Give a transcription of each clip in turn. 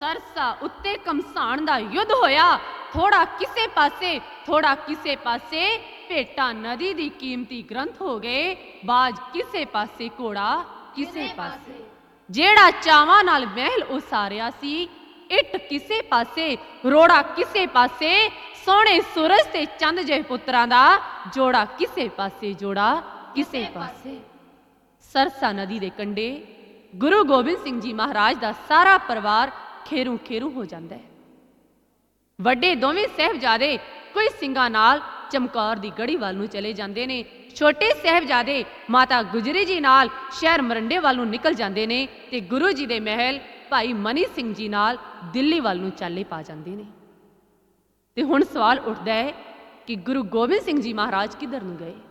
ਸਰਸਾ ਉੱਤੇ ਘਮਸਾਣ ਦਾ ਯੁੱਧ ਹੋਇਆ। ਥੋੜਾ ਕਿਸੇ ਪਾਸੇ, ਥੋੜਾ ਕਿਸੇ ਪਾਸੇ, ਭੇਟਾ ਨਦੀ ਦੀ ਕੀਮਤੀ ਗ੍ਰੰਥ ਹੋ ਗਏ। ਬਾਜ ਕਿਸੇ ਪਾਸੇ, ਘੋੜਾ ਕਿਸੇ ਪਾਸੇ। ਜਿਹੜਾ ਚਾਵਾਂ ਨਾਲ ਮਹਿਲ ਉਸਾਰਿਆ ਸੀ, ਇੱਟ ਕਿਸੇ ਪਾਸੇ, ਰੋੜਾ ਕਿਸੇ ਪਾਸੇ। ਸੋਹਣੇ ਸੂਰਜ ਤੇ ਚੰਦ ਜਿਹੇ ਪੁੱਤਰਾਂ ਦਾ ਜੋੜਾ ਕਿਸੇ ਪਾਸੇ, ਜੋੜਾ ਕਿਸੇ ਪਾਸੇ। ਸਰਸਾ ਨਦੀ ਦੇ ਕੰਢੇ ਗੁਰੂ ਗੋਬਿੰਦ ਸਿੰਘ ਜੀ ਮਹਾਰਾਜ ਦਾ ਸਾਰਾ ਪਰਿਵਾਰ ਖੇਰੂ ਖੇਰੂ ਹੋ ਜਾਂਦਾ ਹੈ। ਵੱਡੇ ਦੋਵੇਂ ਸਾਹਿਬਜ਼ਾਦੇ ਕੋਈ ਸਿੰਘਾਂ ਨਾਲ ਚਮਕੌਰ ਦੀ ਗੜੀ ਵੱਲ ਨੂੰ ਚਲੇ ਜਾਂਦੇ ਨੇ। ਛੋਟੇ ਸਾਹਿਬਜ਼ਾਦੇ ਮਾਤਾ ਗੁਜਰੀ ਜੀ ਨਾਲ ਸ਼ਹਿਰ ਮਰੰਡੇ ਵੱਲ ਨੂੰ ਨਿਕਲ ਜਾਂਦੇ ਨੇ ਤੇ ਗੁਰੂ ਜੀ ਦੇ ਮਹਿਲ ਭਾਈ ਮਨੀ ਸਿੰਘ ਜੀ ਨਾਲ ਦਿੱਲੀ ਵੱਲ ਨੂੰ ਚਾਲੇ ਪਾ ਜਾਂਦੇ ਨੇ। ਤੇ ਹੁਣ ਸਵਾਲ ਉੱਠਦਾ ਹੈ ਕਿ ਗੁਰੂ ਗੋਬਿੰਦ ਸਿੰਘ ਜੀ ਮਹਾਰਾਜ ਕਿੱਧਰ ਨੂੰ ਗਏ?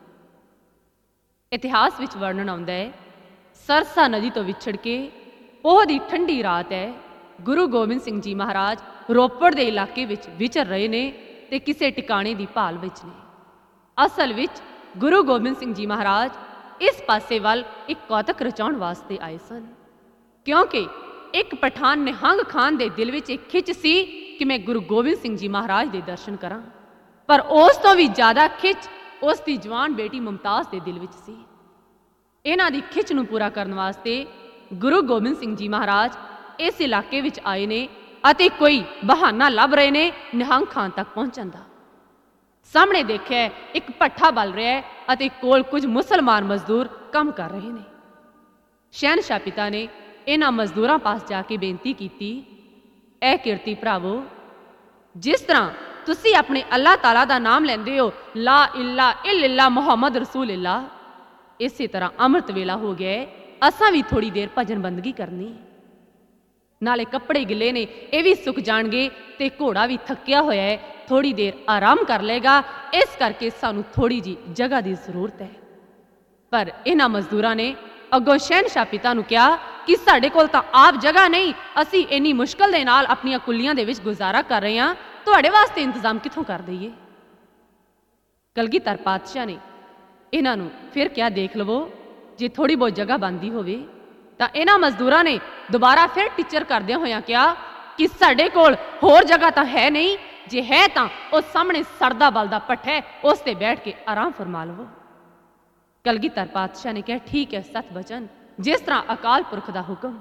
ਇਤਿਹਾਸ ਵਿੱਚ ਵਰਣਨ ਆਉਂਦਾ ਹੈ, ਸਰਸਾ ਨਦੀ ਤੋਂ ਵਿਛੜ ਕੇ ਪੋਹ ਦੀ ਠੰਡੀ ਰਾਤ ਹੈ। ਗੁਰੂ ਗੋਬਿੰਦ ਸਿੰਘ ਜੀ ਮਹਾਰਾਜ ਰੋਪੜ ਦੇ ਇਲਾਕੇ ਵਿੱਚ ਵਿਚਰ ਰਹੇ ਨੇ ਤੇ ਕਿਸੇ ਟਿਕਾਣੇ ਦੀ ਭਾਲ ਵਿੱਚ ਨੇ। ਅਸਲ ਵਿੱਚ ਗੁਰੂ ਗੋਬਿੰਦ ਸਿੰਘ ਜੀ ਮਹਾਰਾਜ ਇਸ ਪਾਸੇ ਵੱਲ ਇੱਕ ਕੌਤਕ ਰਚਾਉਣ ਵਾਸਤੇ ਆਏ ਸਨ, ਕਿਉਂਕਿ ਇੱਕ ਪਠਾਨ ਨਿਹੰਗ ਖਾਨ ਦੇ ਦਿਲ ਵਿੱਚ ਇੱਕ ਖਿੱਚ ਸੀ ਕਿ ਮੈਂ ਗੁਰੂ ਗੋਬਿੰਦ ਸਿੰਘ ਜੀ ਮਹਾਰਾਜ ਦੇ ਦਰਸ਼ਨ ਕਰਾਂ। ਪਰ ਉਸ ਤੋਂ ਵੀ ਜ਼ਿਆਦਾ ਖਿੱਚ ਉਸ ਦੀ ਜਵਾਨ ਬੇਟੀ ਮੁਮਤਾਜ਼ ਦੇ ਦਿਲ ਵਿੱਚ ਸੀ। ਇਹਨਾਂ ਦੀ ਖਿੱਚ ਨੂੰ ਪੂਰਾ ਕਰਨ ਵਾਸਤੇ ਗੁਰੂ ਗੋਬਿੰਦ ਸਿੰਘ ਜੀ ਮਹਾਰਾਜ ਇਸ ਇਲਾਕੇ ਵਿੱਚ ਆਏ ਨੇ ਅਤੇ ਕੋਈ ਬਹਾਨਾ ਲੱਭ ਰਹੇ ਨੇ ਨਿਹੰਗ ਖਾਨ ਤੱਕ ਪਹੁੰਚਣ ਦਾ। ਸਾਹਮਣੇ ਦੇਖਿਆ ਇੱਕ ਭੱਠਾ ਬਲ ਰਿਹਾ ਹੈ ਅਤੇ ਕੋਲ ਕੁਝ ਮੁਸਲਮਾਨ ਮਜ਼ਦੂਰ ਕੰਮ ਕਰ ਰਹੇ ਨੇ। ਸ਼ਹਿਨਸ਼ਾਹ ਪਿਤਾ ਨੇ ਇਹਨਾਂ ਮਜ਼ਦੂਰਾਂ ਪਾਸ ਜਾ ਕੇ ਬੇਨਤੀ ਕੀਤੀ, ਐ ਕਿਰਤੀ ਭਰਾਵੋ, ਜਿਸ ਤਰ੍ਹਾਂ ਤੁਸੀਂ ਆਪਣੇ ਅੱਲਾਹ ਤਾਲਾ ਦਾ ਨਾਮ ਲੈਂਦੇ ਹੋ, ਲਾ ਇਲਾ ਇल्ला ਮੁਹੰਮਦ ਰਸੂਲillah, ਇਸੇ ਤਰ੍ਹਾਂ ਅੰਮ੍ਰਿਤ ਵੇਲਾ ਹੋ ਗਿਆ, ਅਸਾਂ ਵੀ ਥੋੜੀ ਦੇਰ ਭਜਨ ਬੰਦਗੀ ਕਰਨੀ। ਨਾਲੇ ਕੱਪੜੇ ਗਿੱਲੇ ਨੇ, ਇਹ ਵੀ ਸੁੱਕ ਜਾਣਗੇ ਤੇ ਘੋੜਾ ਵੀ ਥੱਕਿਆ ਹੋਇਆ ਹੈ, ਥੋੜੀ ਦੇਰ ਆਰਾਮ ਕਰ ਲਏਗਾ। ਇਸ ਕਰਕੇ ਸਾਨੂੰ ਥੋੜੀ ਜੀ ਜਗ੍ਹਾ ਦੀ ਜ਼ਰੂਰਤ ਹੈ। ਪਰ ਇਹਨਾਂ ਮਜ਼ਦੂਰਾਂ ਨੇ ਅੱਗੋਂ ਸ਼ਹਿਨਸ਼ਾਹ ਪਿਤਾ ਨੂੰ ਕਿਹਾ ਕਿ ਸਾਡੇ ਕੋਲ ਤਾਂ ਆਪ ਜਗ੍ਹਾ ਨਹੀਂ, ਅਸੀਂ ਇੰਨੀ ਮੁਸ਼ਕਲ ਦੇ ਨਾਲ ਆਪਣੀਆਂ ਕੁੱਲੀਆਂ ਦੇ ਵਿੱਚ ਗੁਜ਼ਾਰਾ ਕਰ ਰਹੇ ਹਾਂ, ਤੁਹਾਡੇ ਵਾਸਤੇ ਇੰਤਜ਼ਾਮ ਕਿੱਥੋਂ ਕਰ ਦਈਏ? ਕਲਗੀਧਰ ਪਾਤਸ਼ਾਹ ਨੇ ਇਹਨਾਂ ਨੂੰ ਫਿਰ ਕਿਹਾ, ਦੇਖ ਲਵੋ, ਜੇ ਥੋੜੀ ਬਹੁਤ ਜਗ੍ਹਾ ਬਣਦੀ ਹੋਵੇ ਤਾਂ ਇਹਨਾਂ ਮਜ਼ਦੂਰਾਂ ਨੇ ਦੁਬਾਰਾ ਫਿਰ ਟੀਚਰ ਕਰਦਿਆਂ ਹੋਇਆਂ ਕਿਹਾ ਕਿ ਸਾਡੇ ਕੋਲ ਹੋਰ ਜਗ੍ਹਾ ਤਾਂ ਹੈ ਨਹੀਂ, ਜੇ ਹੈ ਤਾਂ ਉਹ ਸਾਹਮਣੇ ਸੜਦਾ ਬਲਦਾ ਭੱਠਾ ਹੈ, ਉਸ ਤੇ ਬੈਠ ਕੇ ਆਰਾਮ ਫਰਮਾ ਲਵੋ। ਕਲਗੀਧਰ ਪਾਤਸ਼ਾਹ ਨੇ ਕਿਹਾ, ਠੀਕ ਹੈ ਸਤ ਬਚਨ, ਜਿਸ ਤਰ੍ਹਾਂ ਅਕਾਲ ਪੁਰਖ ਦਾ ਹੁਕਮ।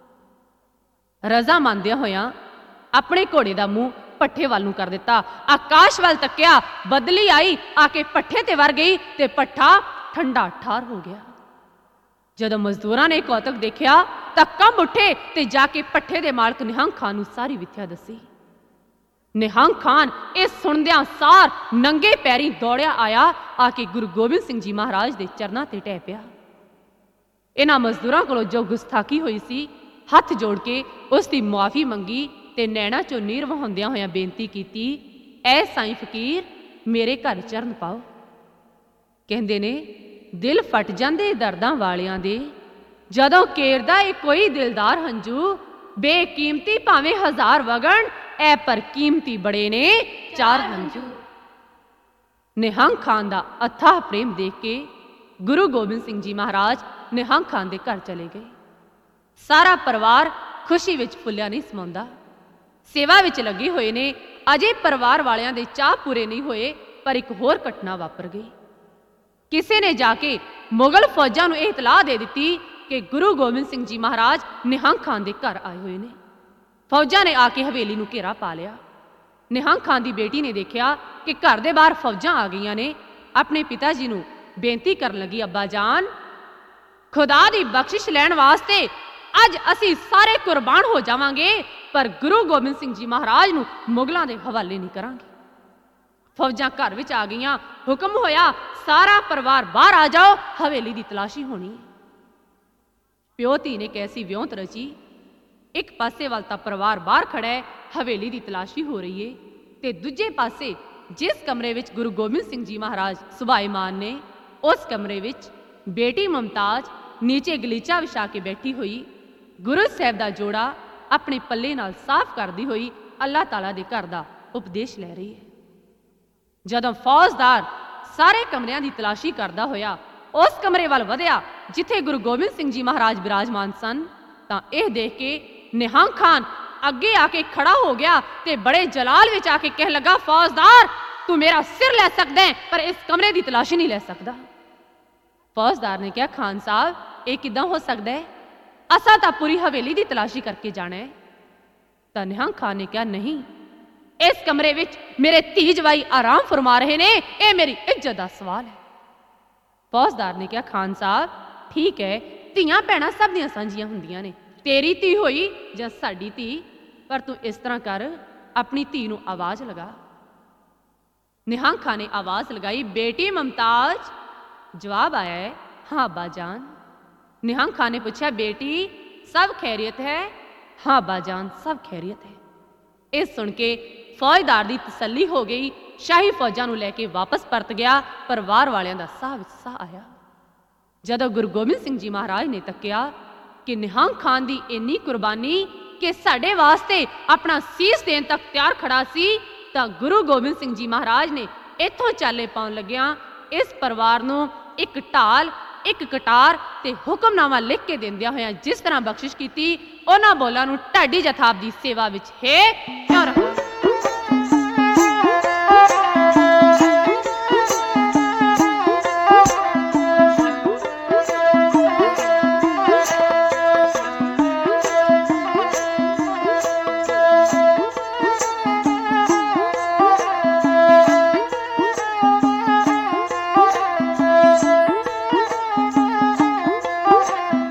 ਰਜ਼ਾ ਮੰਨਦਿਆਂ ਹੋਇਆਂ ਆਪਣੇ ਘੋੜੇ ਦਾ ਮੂੰਹ ਭੱਠੇ ਵੱਲ ਨੂੰ ਕਰ ਦਿੱਤਾ। ਆਕਾਸ਼ ਵੱਲ ਤੱਕਿਆ, ਬਦਲੀ ਆਈ, ਆ ਕੇ ਭੱਠੇ ਤੇ ਵਰ ਗਈ ਤੇ ਭੱਠਾ ਠੰਡਾ ਠਾਰ ਹੋ ਗਿਆ। ਜਦੋਂ ਮਜ਼ਦੂਰਾਂ ਨੇ ਕੌਤਕ ਦੇਖਿਆ ਤਾਂ ਕੰਬ ਉੱਠੇ ਤੇ ਜਾ ਕੇ ਭੱਠੇ ਦੇ ਮਾਲਕ ਨਿਹੰਗ ਖਾਨ ਨੂੰ ਸਾਰੀ ਵਿਥਿਆ ਦੱਸੀ। ਨਿਹੰਗ ਖਾਨ ਇਹ ਸੁਣਦਿਆਂ ਸਾਰ ਨੰਗੇ ਪੈਰੀਂ ਦੌੜਿਆ ਆਇਆ, ਆ ਕੇ ਗੁਰੂ ਗੋਬਿੰਦ ਸਿੰਘ ਜੀ ਮਹਾਰਾਜ ਦੇ ਚਰਨਾਂ ਤੇ ਢਹਿ ਪਿਆ। ਇਹਨਾਂ ਮਜ਼ਦੂਰਾਂ ਕੋਲੋਂ ਜੋ ਗੁਸਤਾਖੀ ਹੋਈ ਸੀ, ਹੱਥ ਜੋੜ ਕੇ ਉਸ ਦੀ ਮੁਆਫੀ ਮੰਗੀ ਤੇ ਨੈਣਾ ਚੋਂ ਨੀਰ ਵਹਾਉਂਦਿਆਂ ਹੋਇਆਂ ਬੇਨਤੀ ਕੀਤੀ, ਐ ਸਾਈਂ ਫਕੀਰ, ਮੇਰੇ ਘਰ ਚਰਨ ਪਾਓ। ਕਹਿੰਦੇ ਨੇ, ਦਿਲ ਫਟ ਜਾਂਦੇ ਦਰਦਾਂ ਵਾਲਿਆਂ ਦੇ, ਜਦੋਂ ਕੇਰਦਾ ਏ ਕੋਈ ਦਿਲਦਾਰ ਹੰਝੂ, ਬੇਕੀਮਤੀ ਭਾਵੇਂ ਹਜ਼ਾਰ ਵਗਣ, ਐ ਪਰ ਕੀਮਤੀ ਬੜੇ ਨੇ ਚਾਰ ਹੰਝੂ। ਨਿਹੰਗ ਖਾਨ ਦਾ ਅਥਾਹ ਪ੍ਰੇਮ ਦੇਖ ਕੇ ਗੁਰੂ ਗੋਬਿੰਦ ਸਿੰਘ ਜੀ ਮਹਾਰਾਜ ਨਿਹੰਗ ਖਾਨ ਦੇ ਘਰ ਚਲੇ ਗਏ। ਸਾਰਾ ਪਰਿਵਾਰ ਖੁਸ਼ੀ ਵਿੱਚ ਫੁੱਲਿਆ ਨਹੀਂ ਸਮਾਉਂਦਾ। ਸੇਵਾ ਵਿੱਚ ਲੱਗੇ ਹੋਏ ਨੇ। ਅਜੇ ਪਰਿਵਾਰ ਵਾਲਿਆਂ ਦੇ ਚਾਅ ਪੂਰੇ ਨਹੀਂ ਹੋਏ, ਪਰ ਇੱਕ ਹੋਰ ਘਟਨਾ ਵਾਪਰ ਗਈ। ਕਿਸੇ ਨੇ ਜਾ ਕੇ ਮੁਗਲ ਫੌਜਾਂ ਨੂੰ ਇਹ ਇਤਲਾਹ ਦੇ ਦਿੱਤੀ ਕਿ ਗੁਰੂ ਗੋਬਿੰਦ ਸਿੰਘ ਜੀ ਮਹਾਰਾਜ ਨਿਹੰਗ ਖਾਨ ਦੇ ਘਰ ਆਏ ਹੋਏ ਨੇ। ਫੌਜਾਂ ਨੇ ਆ ਕੇ ਹਵੇਲੀ ਨੂੰ ਘੇਰਾ ਪਾ ਲਿਆ। ਨਿਹੰਗ ਖਾਨ ਦੀ ਬੇਟੀ ਨੇ ਦੇਖਿਆ ਕਿ ਘਰ ਦੇ ਬਾਹਰ ਫੌਜਾਂ ਆ ਗਈਆਂ ਨੇ। ਆਪਣੇ ਪਿਤਾ ਜੀ ਨੂੰ ਬੇਨਤੀ ਕਰਨ ਲੱਗੀ, ਅੱਬਾ ਜਾਨ, ਖੁਦਾ ਦੀ ਬਖਸ਼ਿਸ਼ ਲੈਣ ਵਾਸਤੇ ਅੱਜ ਅਸੀਂ ਸਾਰੇ ਕੁਰਬਾਨ ਹੋ ਜਾਵਾਂਗੇ, ਪਰ ਗੁਰੂ ਗੋਬਿੰਦ ਸਿੰਘ ਜੀ ਮਹਾਰਾਜ ਨੂੰ ਮੁਗਲਾਂ ਦੇ ਹਵਾਲੇ ਨਹੀਂ ਕਰਾਂਗੇ। ਫੌਜਾਂ ਘਰ ਵਿੱਚ ਆ ਗਈਆਂ। ਹੁਕਮ ਹੋਇਆ, ਸਾਰਾ ਪਰਿਵਾਰ ਬਾਹਰ ਆ ਜਾਓ, ਹਵੇਲੀ ਦੀ ਤਲਾਸ਼ੀ ਹੋਣੀ ਹੈ। ਪਿਓ ਧੀ ਨੇ ਕੈਸੀ ਵਿਉਂਤ ਰਚੀ। ਇੱਕ ਪਾਸੇ ਵੱਲ ਤਾਂ ਪਰਿਵਾਰ ਬਾਹਰ ਖੜਾ ਹੈ, ਹਵੇਲੀ ਦੀ ਤਲਾਸ਼ੀ ਹੋ ਰਹੀ ਹੈ, ਤੇ ਦੂਜੇ ਪਾਸੇ ਜਿਸ ਕਮਰੇ ਵਿੱਚ ਗੁਰੂ ਗੋਬਿੰਦ ਸਿੰਘ ਜੀ ਮਹਾਰਾਜ ਸੁਭਾਇਮਾਨ ਨੇ, ਉਸ ਕਮਰੇ ਵਿੱਚ ਬੇਟੀ ਮੁਮਤਾਜ਼ ਨੀਚੇ ਗਲੀਚਾ ਵਿਛਾ ਕੇ ਬੈਠੀ ਹੋਈ, ਗੁਰੂ ਸਾਹਿਬ ਦਾ ਜੋੜਾ ਆਪਣੇ ਪੱਲੇ ਨਾਲ ਸਾਫ਼ ਕਰਦੀ ਹੋਈ ਅੱਲਾਹ ਤਾਲਾ ਦੇ ਘਰ ਦਾ ਉਪਦੇਸ਼ ਲੈ ਰਹੀ ਹੈ। ਜਦੋਂ ਫੌਜਦਾਰ ਸਾਰੇ ਕਮਰਿਆਂ ਦੀ ਤਲਾਸ਼ੀ ਕਰਦਾ ਹੋਇਆ ਉਸ ਕਮਰੇ ਵੱਲ ਵਧਿਆ ਜਿੱਥੇ ਗੁਰੂ ਗੋਬਿੰਦ ਸਿੰਘ ਜੀ ਮਹਾਰਾਜ ਬਿਰਾਜਮਾਨ ਸਨ, ਤਾਂ ਇਹ ਦੇਖ ਕੇ ਨਿਹੰਗ ਖਾਨ अगे आके खड़ा हो गया ते बड़े जलाल विच आके कह लगा, फौजदार तू मेरा सिर ले सकदा है पर इस कमरे की तलाशी नहीं ले सकता। फौजदार ने कहा, खान साहब ये किदां हो सकता है, असा तां पूरी हवेली की तलाशी करके जाना है। तां निहंग खान ने कहा, नहीं, इस कमरे विच मेरे धी जवाई आराम फरमा रहे ने, यह मेरी इज्जत का सवाल है। फौजदार ने कहा, खान साहब ठीक है, ਧੀਆਂ ਭੈਣਾਂ सब ਦੀਆਂ ਸਾਂਝੀਆਂ ਹੁੰਦੀਆਂ ਨੇ, तेरी धी होई ਜਾਂ ਸਾਡੀ ਧੀ, पर तू इस तरह कर, अपनी धी ਨੂੰ आवाज लगा। निहंग खान ने आवाज लगाई, बेटी मुमताज। जवाब आया है, हाँ बाजान। निहंग खान ने पूछा, बेटी सब खैरियत है? हाँ बाजान सब खैरियत है। इस सुन के फौजदार की तसल्ली हो गई, शाही फौजा नूं लैके वापस परत गया। परिवार वालियां दा साह विच साह आया। जदों गुरु गोबिंद सिंह जी महाराज ने तक्या कि निहंग खान की इन्नी कुर्बानी कि साडे वास्ते अपना सीस देन तक तैयार खड़ा सी, तां गुरु गोबिंद सिंह जी महाराज ने इत्थों चाले पाउण लग्गियां इस परिवार नूं एक ढाल, एक कटार ते हुक्मनामा लिख के दिंदियां होइयां जिस तरह बख्शिश कीती, उन्हां बोलां नूं ढाडी जथाब दी सेवा विच है क्यों रखा।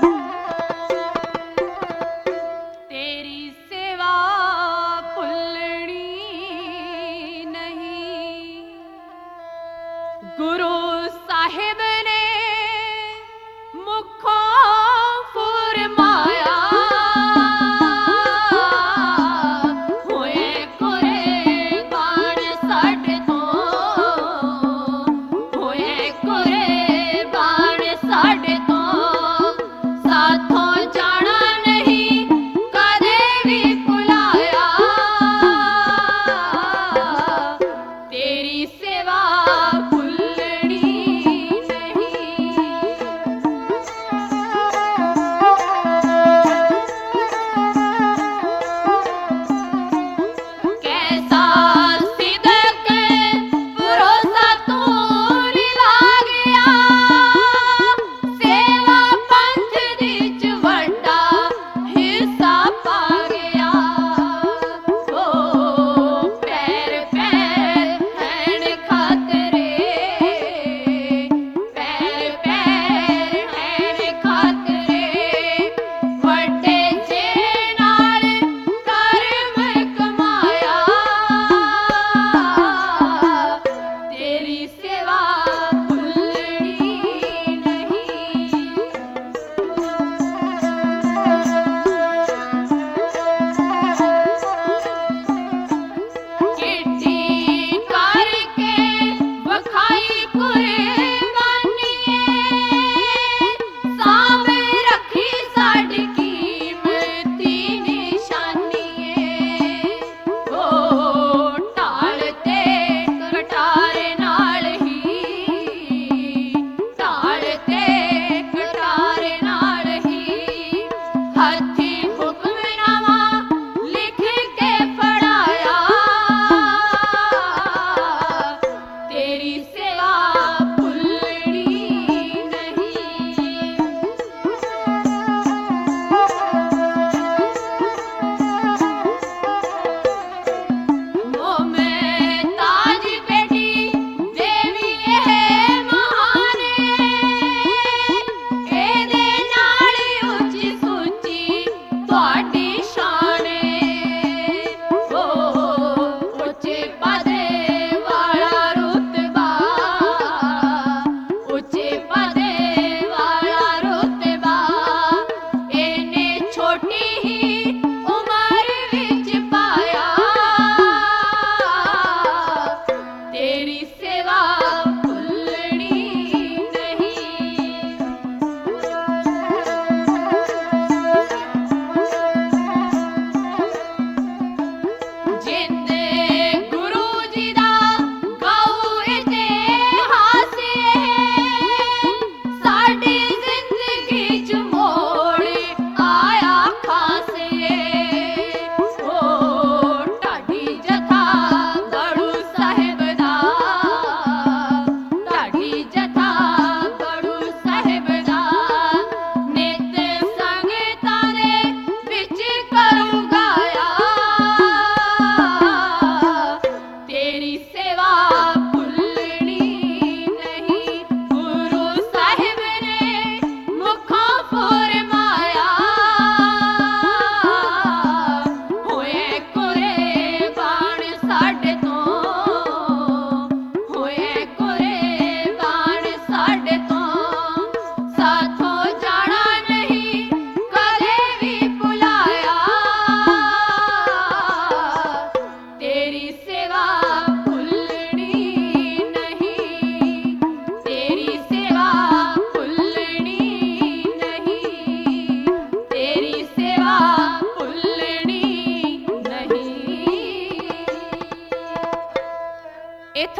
तेरी सेवा भुल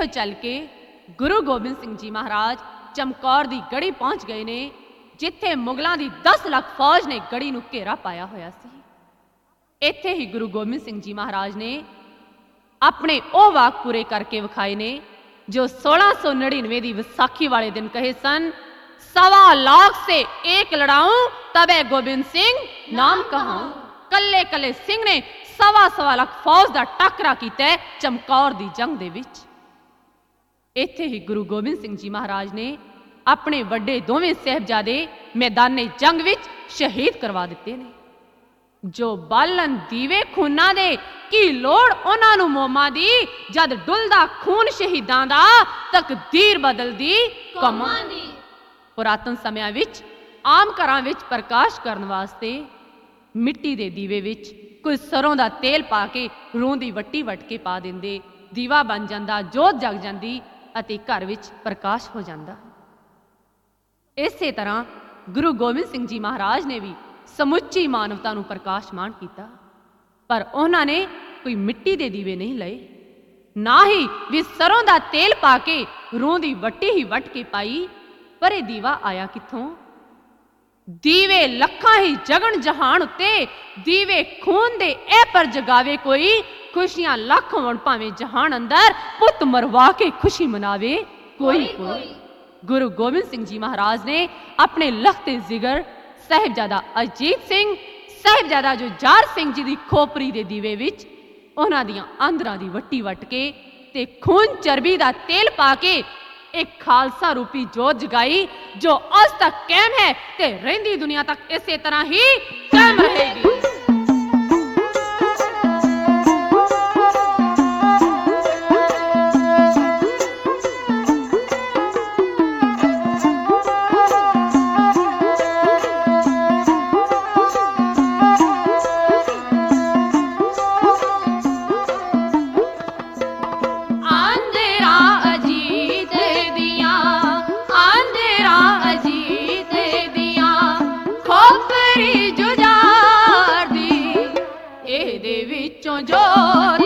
ਇੱਥੋਂ ਚੱਲ ਕੇ ਗੁਰੂ ਗੋਬਿੰਦ ਸਿੰਘ ਜੀ ਮਹਾਰਾਜ ਚਮਕੌਰ ਦੀ ਗੜੀ ਪਹੁੰਚ ਗਏ ਨੇ, ਜਿੱਥੇ ਮੁਗਲਾਂ ਦੀ 10 ਲੱਖ ਫੌਜ ਨੇ ਗੜੀ ਨੂੰ ਘੇਰਾ ਪਾਇਆ ਹੋਇਆ ਸੀ। ਇੱਥੇ ਹੀ ਗੁਰੂ ਗੋਬਿੰਦ ਸਿੰਘ ਜੀ ਮਹਾਰਾਜ ਨੇ ਆਪਣੇ ਉਹ ਵਾਕ ਪੂਰੇ ਕਰਕੇ ਵਿਖਾਏ ਨੇ ਜੋ 1699 ਦੀ ਵਿਸਾਖੀ ਵਾਲੇ ਦਿਨ ਕਹੇ ਸਨ, 1.25 लाख से एक लड़ाऊं तबे गोबिंद सिंह नाम कहाऊं। ਕੱਲੇ ਕੱਲੇ ਸਿੰਘ ਨੇ 1.25 ਲੱਖ ਫੌਜ ਦਾ ਟੱਕਰਾ ਕੀਤਾ ਚਮਕੌਰ ਦੀ ਜੰਗ ਦੇ ਵਿੱਚ। ਇੱਥੇ ਹੀ ਗੁਰੂ ਗੋਬਿੰਦ ਸਿੰਘ ਜੀ ਮਹਾਰਾਜ ਨੇ ਆਪਣੇ ਵੱਡੇ ਦੋਵੇਂ ਸਾਹਿਬਜ਼ਾਦੇ ਮੈਦਾਨੇ ਜੰਗ ਵਿੱਚ ਸ਼ਹੀਦ ਕਰਵਾ ਦਿੱਤੇ ਨੇ। ਜੋ ਬਾਲਨ ਦੀਵੇ ਖੂਨਾਂ ਦੇ ਕੀ ਲੋੜ ਉਹਨਾਂ ਨੂੰ ਮੋਮਾਂ ਦੀ, ਜਦ ਡੁੱਲਦਾ ਖੂਨ ਸ਼ਹੀਦਾਂ ਦਾ ਤਕਦੀਰ ਬਦਲਦੀ ਕੌਮਾਂ ਦੀ। ਪੁਰਾਤਨ ਸਮਿਆਂ ਵਿੱਚ ਆਮ ਘਰਾਂ ਵਿੱਚ ਪ੍ਰਕਾਸ਼ ਕਰਨ ਵਾਸਤੇ ਮਿੱਟੀ ਦੇ ਦੀਵੇ ਵਿੱਚ ਕੁਝ ਸਰੋਂ ਦਾ ਤੇਲ ਪਾ ਕੇ ਰੂੰ ਦੀ ਵੱਟੀ ਵੱਟ ਕੇ ਪਾ ਦਿੰਦੇ, ਦੀਵਾ ਬਣ ਜਾਂਦਾ, ਜੋਤ ਜਗ ਜਾਂਦੀ ਅਤੇ ਘਰ ਵਿੱਚ ਪ੍ਰਕਾਸ਼ ਹੋ ਜਾਂਦਾ। ਇਸੇ ਤਰ੍ਹਾਂ ਗੁਰੂ ਗੋਬਿੰਦ ਸਿੰਘ ਜੀ ਮਹਾਰਾਜ ਨੇ ਵੀ ਸਮੁੱਚੀ ਮਾਨਵਤਾ ਨੂੰ ਪ੍ਰਕਾਸ਼ਮਾਨ ਕੀਤਾ, ਪਰ ਉਹਨਾਂ ਨੇ ਕੋਈ ਮਿੱਟੀ ਦੇ ਦੀਵੇ ਨਹੀਂ ਲਏ, ਨਾ ਹੀ ਵੀ ਸਰੋਂ ਦਾ ਤੇਲ ਪਾ ਕੇ ਰੂੰ ਦੀ ਵੱਟੀ ਹੀ ਵੱਟ ਕੇ ਪਾਈ। ਪਰ ਇਹ ਦੀਵਾ ਆਇਆ ਕਿੱਥੋਂ? ਦੀਵੇ ਲੱਖਾਂ ਹੀ ਜਗਣ ਜਹਾਨ ਉੱਤੇ, ਦੀਵੇ ਖੂਨ ਦੇ ਇਹ ਪਰ ਜਗਾਵੇ ਕੋਈ, ਖੁਸ਼ੀਆਂ ਲੱਖ ਹੋਣ ਭਾਵੇਂ ਜਹਾਨ ਅੰਦਰ, ਪੁੱਤ ਮਰਵਾ ਕੇ ਖੁਸ਼ੀ ਮਨਾਵੇ ਕੋਈ ਕੋਈ। ਗੁਰੂ ਗੋਬਿੰਦ ਸਿੰਘ ਜੀ ਮਹਾਰਾਜ ਨੇ ਆਪਣੇ ਲਖਤੇ ਜਿਗਰ ਸਾਹਿਬਜ਼ਾਦਾ ਅਜੀਤ ਸਿੰਘ, ਸਾਹਿਬਜ਼ਾਦਾ ਜੁਝਾਰ ਸਿੰਘ ਜੀ ਦੀ ਖੋਪਰੀ ਦੇ ਦੀਵੇ ਵਿੱਚ ਉਹਨਾਂ ਦੀਆਂ ਆਂਦਰਾਂ ਦੀ ਵੱਟੀ ਵੱਟ ਕੇ ਤੇ ਖੂਨ ਚਰਬੀ ਦਾ ਤੇਲ ਪਾ ਕੇ एक खालसा रूपी जोत जगाई, जो आज तक कायम है ते रहंदी दुनिया तक इसे तरह ही कायम रहेगी। ਜੋਰ